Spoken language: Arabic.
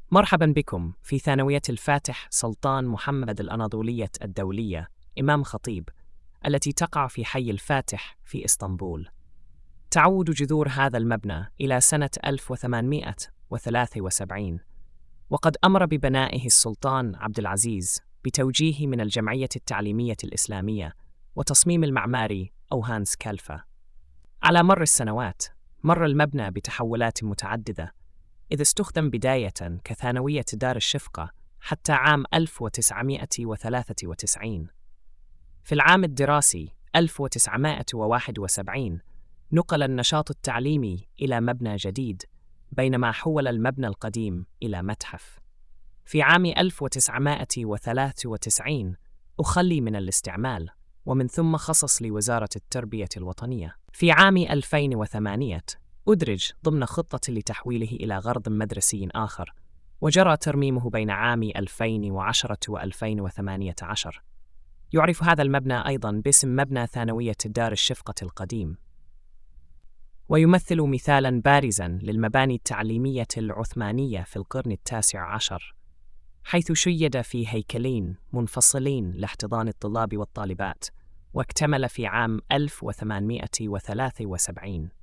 مرحبا بكم في ثانوية الفاتح سلطان محمد الأناضولية الدولية إمام خطيب، التي تقع في حي الفاتح في إسطنبول. تعود جذور هذا المبنى إلى سنة 1873، وقد أمر ببنائه السلطان عبد العزيز بتوجيه من الجمعية التعليمية الإسلامية وتصميم المعماري أوهانس كالفا. على مر السنوات مر المبنى بتحولات متعددة، إذ استخدم بداية كثانوية دار الشفقة حتى عام 1993. في العام الدراسي 1971 نقل النشاط التعليمي إلى مبنى جديد، بينما حول المبنى القديم إلى متحف. في عام 1993 أخلي من الاستعمال، ومن ثم خصص لوزارة التربية الوطنية. في عام 2008 أدرج ضمن خطة لتحويله إلى غرض مدرسي آخر، وجرى ترميمه بين عام 2010 و2018. يعرف هذا المبنى أيضاً باسم مبنى ثانوية دار الشفقة القديم، ويمثل مثالاً بارزاً للمباني التعليمية العثمانية في القرن التاسع عشر، حيث شيد في هيكلين منفصلين لاحتضان الطلاب والطالبات، واكتمل في عام 1873.